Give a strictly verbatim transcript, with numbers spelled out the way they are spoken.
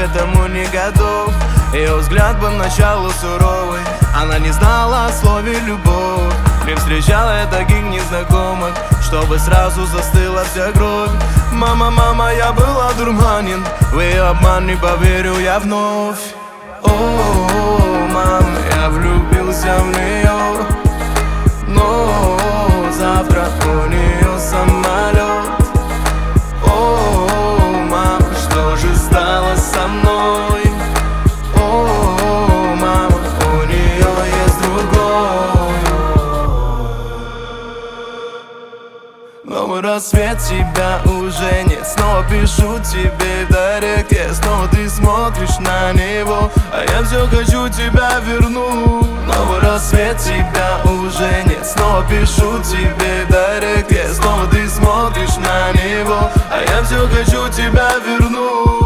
этому не готов. Ее взгляд был началу суровый, она не знала о слове любовь. Не встречала я таких незнакомых, чтобы сразу застыла вся кровь. Мама, мама, я был одурманен, в ее обман не поверю я вновь. О, мам, я влюбился в нее, но завтра у нее самолет. О, мам, что же стало со мной? О, мама, у нее есть другой. Новый рассвет, тебя уже нет. Снова пишу тебе в директе, снова ты смотришь на него, а я все хочу тебя вернуть. Новый рассвет, тебя уже нет. Снова пишу тебе в директе, снова ты смотришь на него, а я все хочу тебя вернуть.